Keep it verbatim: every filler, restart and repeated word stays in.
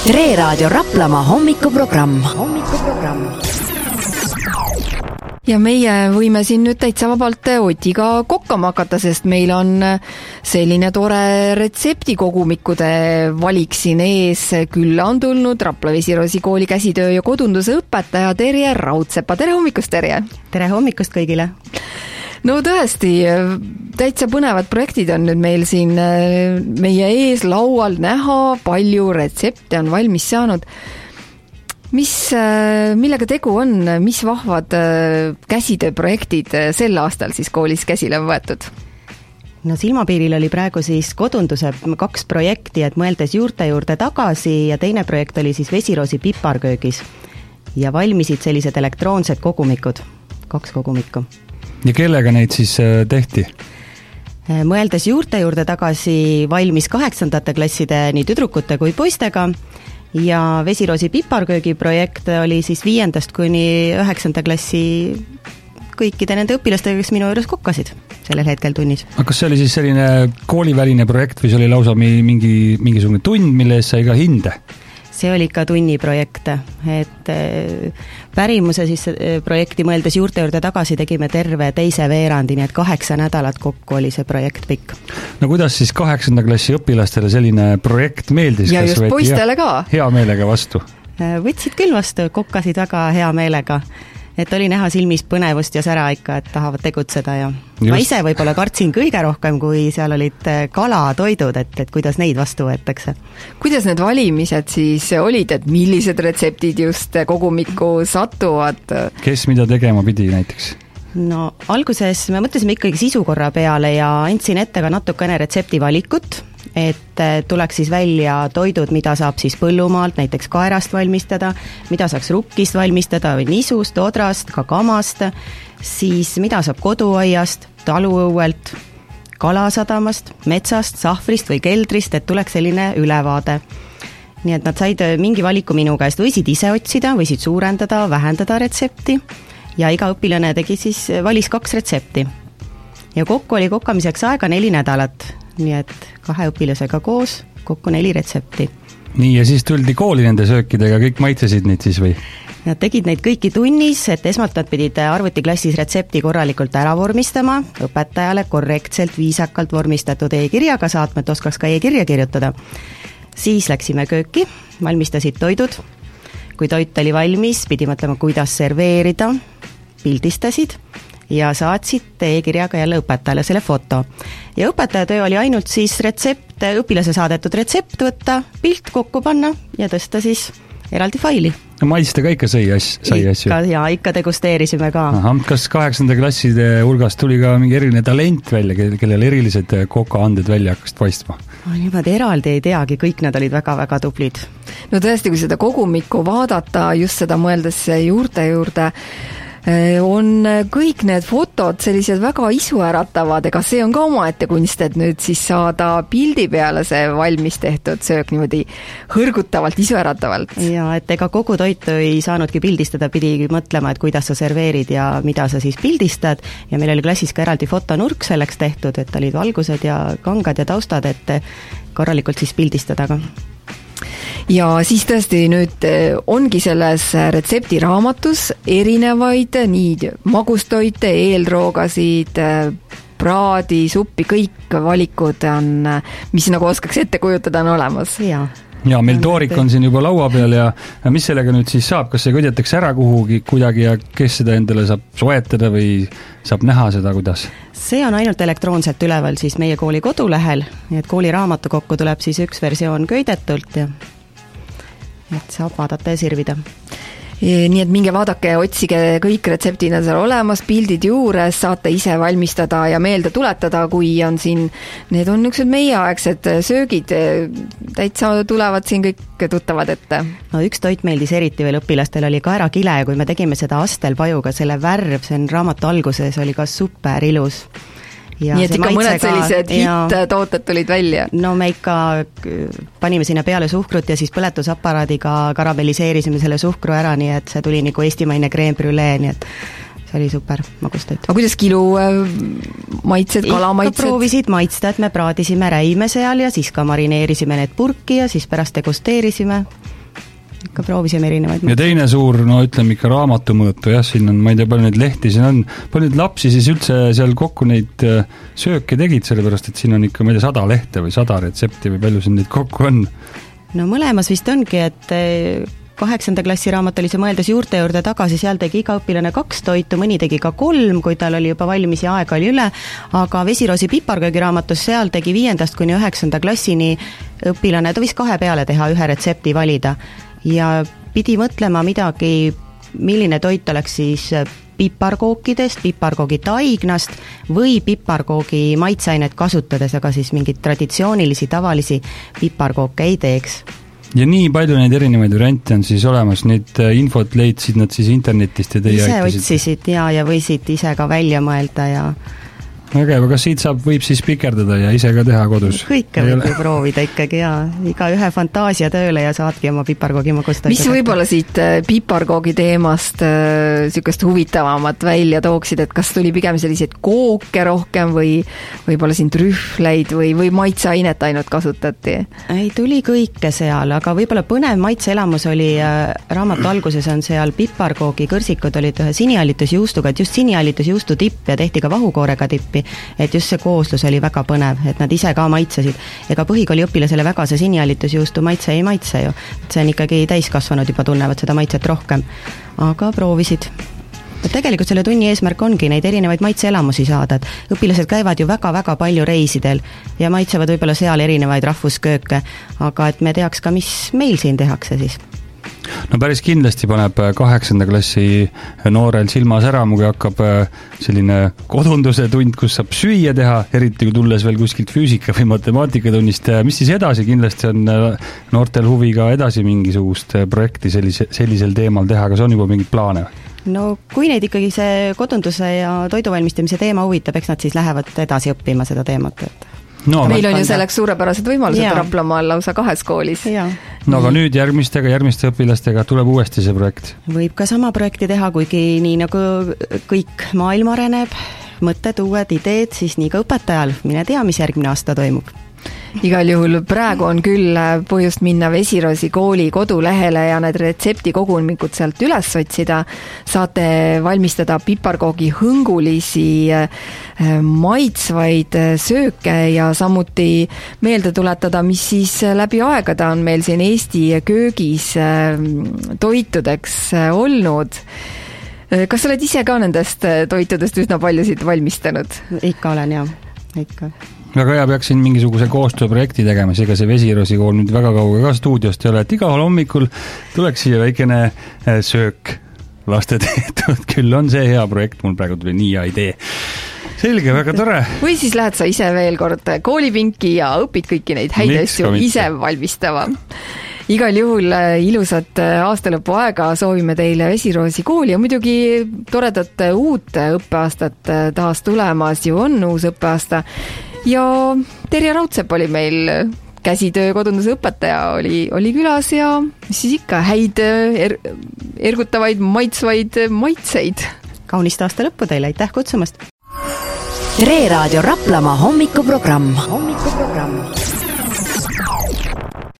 Tre Raadio Raplamaa hommikuprogramm. hommikuprogramm. Ja meie võime siin nüüd täitsa vabalt Otiga kokkama hakata, sest meil on selline tore retseptikogumikude valik siin ees. Külla on tulnud Rapla Vesirosi kooli käsitöö ja kodunduse õpetaja Terje Raudsepa. Tere hommikust, Terje! Tere hommikust kõigile! No tõesti, täitsa põnevad projektid on nüüd meil siin meie ees laual näha, palju retsepte on valmis saanud. Mis, millega tegu on, mis vahvad käsitööprojektid sel aastal siis koolis käsile on võetud? No silmapiiril oli praegu siis kodunduse kaks projekti, et mõeldes juurte juurde tagasi ja teine projekt oli siis Vesiroosi piparköögis ja valmisid sellised elektroonsed kogumikud, kaks kogumikku. Ja kellega neid siis tehti? Mõeldes juurte juurde tagasi valmis kaheksandate klasside nii tüdrukute kui poistega ja Vesiroosi piparköögi projekt oli siis viiendast kuni üheksanda klassi kõikide nende õpilastega, kes minu juures kokkasid sellel hetkel tunnis. Aga kas see oli siis selline kooliväline projekt või see oli lausa mingi, mingisugune tund, mille eest sai ka hinde? See oli ikka tunni projekt, et pärimuse siis projekti mõeldes juurte juurde tagasi tegime terve teise veerandi, nii et kaheksa nädalat kokku oli see projekt pikk. No kuidas siis kaheksanda klassi õpilastele selline projekt meeldis? Ja just poistele ka. Hea meelega vastu? Võtsid küll vastu, kokkasid väga hea meelega. Et oli näha silmis põnevust ja sära ikka, et tahavad tegutseda ja just. Ma ise võib-olla kartsin kõige rohkem, kui seal olid kalatoidud, et, et kuidas neid vastu võetakse. Kuidas need valimised siis olid, et millised retseptid just kogumikku satuvad? Kes mida tegema pidi näiteks? No alguses me mõtlesime ikkagi sisukorra peale ja andsin ette ka natukene retsepti valikut, et tuleks siis välja toidud, mida saab siis põllumaalt, näiteks kaerast valmistada, mida saaks rukkist valmistada või nisust, odrast, ka kamast, siis mida saab koduaiast, taluõuelt, kalasadamast, metsast, sahvrist või keldrist, et tuleks selline ülevaade. Nii et nad said mingi valiku minu käest, võisid ise otsida, võisid suurendada, vähendada retsepti ja iga õpilane tegi siis, valis kaks retsepti. Ja kokku oli kokkamiseks aega neli nädalat. Nii et kahe õpilasega koos kokku neli retsepti. Nii, ja siis tuldi kooli nende söökidega, kõik maitsesid neid siis või? Nad tegid neid kõiki tunnis, et esmalt nad pidid arvutiklassis retsepti korralikult ära vormistama, õpetajale korrektselt, viisakalt vormistatud e-kirjaga saatma, et oskaks ka e-kirja kirjutada. Siis läksime kööki, valmistasid toidud. Kui toit oli valmis, pidi mõtlema, kuidas serveerida, pildistasid ja saatsid e-kirjaga jälle õpetajale selle foto. Ja õpetaja töö oli ainult siis retsept, õpilase saadetud retsept võtta, pilt kokku panna ja tõsta siis eraldi faili. No maitsta ka ikka sai asju? Sai asju. Ikka, ja ikka degusteerisime ka. Aha, kas kaheksanda klasside hulgas tuli ka mingi eriline talent välja, kellel erilised kokaanded välja hakkasid paistma? Niimoodi eraldi ei teagi, kõik nad olid väga-väga tublid. No tõesti, kui seda kogumikku vaadata, just seda mõeldes juurte juurde, on kõik need fotod sellised väga isuäratavad, ega see on ka omaette kunst, et nüüd siis saada pildi peale see valmis tehtud söök niimoodi hõrgutavalt, isuäratavalt. Ja et ega kogu toitu ei saanudki pildistada, pidi mõtlema, et kuidas sa serveerid ja mida sa siis pildistad ja meil oli klassis ka eraldi fotonurk selleks tehtud, et olid valgused ja kangad ja taustad, et korralikult siis pildistada ka. Ja siis tõesti nüüd ongi selles retseptiraamatus erinevaid nii magustoite, eelroogasid, praadi, suppi, kõik valikud on, mis nagu oskaks ette kujutada, on olemas. Jaa. Ja meil toorik on siin juba laua peal ja mis sellega nüüd siis saab, kas see kõidetakse ära kuhugi kuidagi ja kes seda endale saab soetada või saab näha seda, kuidas? See on ainult elektroonselt üleval siis meie kooli kodulehel, nii et kooli raamatu kokku tuleb siis üks versioon köidetult ja et saab vaadata ja sirvida. Nii et minge vaadake ja otsige kõik retseptid on seal olemas, pildid juures, saate ise valmistada ja meelde tuletada, kui on siin, need on niisugused meieaegsed söögid, täitsa tulevad siin kõik tuttavad ette. No üks toit meeldis eriti veel õpilastel oli kaerakile, kui me tegime seda astelpajuga, selle värv, see on raamatu alguses, oli ka super ilus. Ja nii et ikka mõned sellised hitt-tooted tulid välja? No me ikka panime sinna peale suhkrut ja siis põletusaparaadiga karamelliseerisime selle suhkru ära, nii et see tuli nagu eestimaine crème brûlée, nii et oli super magustoit. aga kuidas kilu maitsed, kalamaitsed? proovisid maitsta, et me praadisime räime seal ja siis ka marineerisime need purki ja siis pärast degusteerisime. Ikka proovisime erinevaid ja teine suur, no ütleme ikka raamatumõõtu, jah, siin on, ma ei tea, palju neid lehti siin on, palju neid lapsi siis üldse seal kokku neid sööke tegid, sellepärast et siin on ikka, ma ei tea, sada lehte või sada retsepti või palju siin neid kokku on? No mõlemas vist ongi, et kaheksanda klassi raamat oli see Mõeldes juurte juurde tagasi, seal tegi iga õpilane kaks toitu, mõni tegi ka kolm, kui tal oli juba valmis ja aega oli üle, aga Vesiroosi piparköögi raamatus seal tegi viiendast kuni üheksanda klassini õpilane, ta võis kahe peale teha, ühe retsepti valida ja pidi mõtlema midagi, milline toit oleks siis piparkookidest, piparkoogi taignast või piparkoogi maitseainet kasutades, aga siis mingeid traditsioonilisi, tavalisi piparkooke ei teeks. Ja nii palju neid erinevaid variante on siis olemas, neid infot leidsid nad siis internetist ja teie ise aitasid? otsisid ja, ja võisid ise ka välja mõelda ja väga hea, kas siit saab, võib siis pikerdada ja ise ka teha kodus? Kõike ei võib ju proovida ikkagi ja iga ühe fantaasia tööle ja saadki oma piparkoogi magustoitu. Mis võib-olla siit piparkoogi teemast niisugust huvitavamat välja tooksid, et kas tuli pigem selliseid kooke rohkem või võib-olla siin trühvleid või, või maitseainet ainult kasutati? Ei, tuli kõike seal, aga võib-olla põnev maitseelamus oli, raamatu alguses on seal piparkoogi kõrsikud olid ühe sinihallitusjuustuga, et just sinihallitusjuustu tipp ja tehti ka vahukoorega tippi, et just see kooslus oli väga põnev, et nad ise ka maitsesid. Ega põhikooli õpilasele väga see sinihallitusjuustu maitse ei maitse ju. See on ikkagi täiskasvanud juba tunnevad seda maitset rohkem. Aga proovisid. Et tegelikult selle tunni eesmärk ongi neid erinevaid maitseelamusi saada, et õpilased käivad ju väga-väga palju reisidel ja maitsevad võib-olla seal erinevaid rahvuskööke, aga et me teaks ka, mis meil siin tehakse siis. No päris kindlasti paneb kaheksanda klassi noorel silmas ära, mugi hakkab selline kodunduse tund, kus saab süüa teha, eriti kui tulles veel kuskilt füüsika või matemaatikatunnist. Mis siis edasi? Kindlasti on noortel huvi ka edasi mingisugust projekti sellise, sellisel teemal teha, kas on juba mingid plaane? No kui neid ikkagi see kodunduse ja toiduvalmistamise teema huvitab, eks nad siis lähevad edasi õppima seda teemat, et no, meil on ju selleks suurepärased võimalused Raplamaal lausa kahes koolis. No aga nüüd järgmistega, järgmiste õpilastega tuleb uuesti see projekt? Võib ka sama projekti teha, kuigi nii nagu kõik maailm areneb, mõtted, uued ideed, siis nii ka õpetajal, mine tea, mis järgmine aasta toimub. Igal juhul praegu on küll põhjust minna Vesiroosi kooli kodulehele ja need retseptikogumikud sealt üles otsida. Saate valmistada piparkoogi hõngulisi maitsvaid sööke ja samuti meelde tuletada, mis siis läbi aegade on meil siin Eesti köögis toitudeks olnud. Kas sa oled ise ka nendest toitudest üsna paljusid valmistanud? Ikka olen, jah, ikka. Väga hea, peaks siin mingisuguse koostööprojekti tegema, ega see Vesiroosi kool nüüd väga kauga ka stuudiost ei ole, et igal hommikul tuleks siia väikene söök laste tehtud, küll on see hea projekt, mul praegu tuli nii hea idee. Selge, väga tore. Või siis lähed sa ise veel kord koolipinki ja õpid kõiki neid häid asju ise valmistama. Igal juhul ilusat aastalõpu aega soovime teile Vesiroosi kooli ja muidugi toredat uut õppeaastat taas tulemas, ju on uus õppeaasta. Ja Terje Raudsepp oli meil käsitöö kodunduse õpetaja, oli, oli külas ja mis siis ikka häid er, ergutavaid, maitsvaid maitseid. Kaunist aasta lõppu teile, aitäh kutsumast! Re Raadio Raplamaa hommikuprogramm. hommikuprogramm.